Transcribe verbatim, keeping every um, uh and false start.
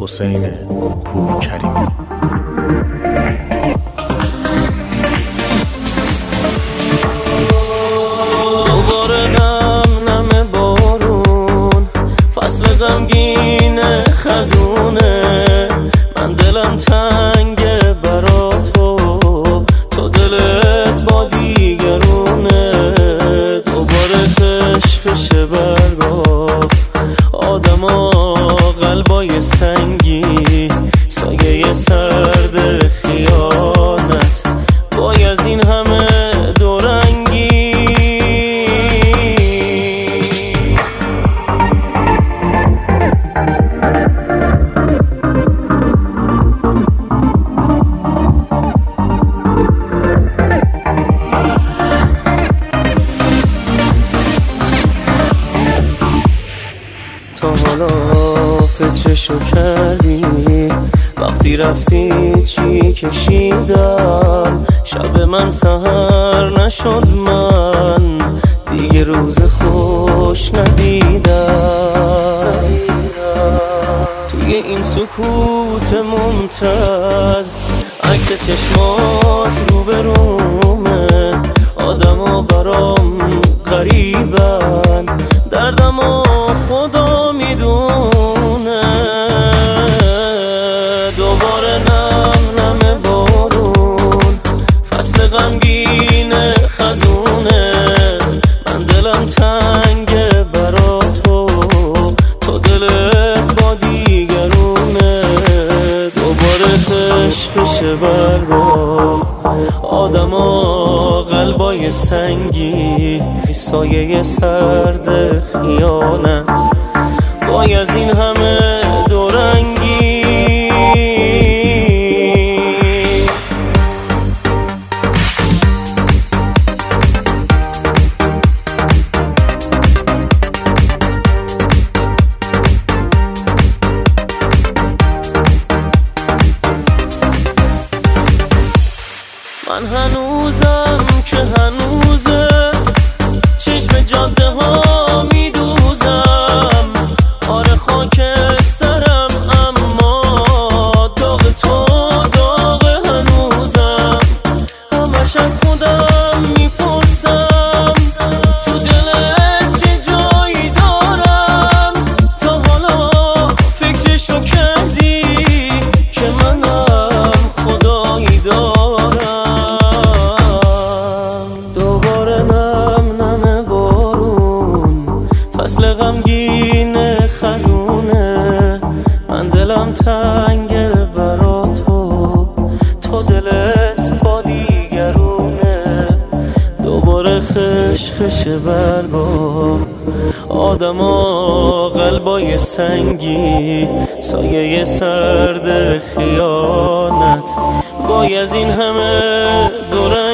حسین پورکریمی. دوباره نم نم بارون، فصل غمگین خزونه، من دلم تنگه برا تو، تو دلت با دیگرونه. دوباره خشخش برگا، آدما قلبای سنگی، سایه سرد خیانت، وای از این همه دورنگی. تا حالا فکرشو کردی وقتی رفتی چی کشیدم؟ شب من سحر نشد، من دیگه روز خوش ندیدم. توی این سکوت ممتد عکس چشمات روبرومه، آدما برام غریبن، دردمو خدا میدونه. دوباره نم نم بارون، فصل غمگین خزونه، من دلم تنگه برا تو، تو دلت با دیگرونه. دوباره خشخش برگا، آدما قلبای سنگی، سایه سرد خیانت، وای از این همه دورنگی. من هنوزم که هنوزه چشم جاده ها میدوزم، آره خاک سرم اما داغ تو داغ هنوزم. همش از خودم میپرسم تو دلت چه جایی دارم؟ تا حالا فکرشو کردی که منم خدایی دارم؟ فصل غمگین خزونه، من دلم تنگه برا تو، تو دلت با دیگرونه. دوباره خشخش برگا، آدما قلبای سنگی، سایه سرد خیانت، وای از این همه دورنگی.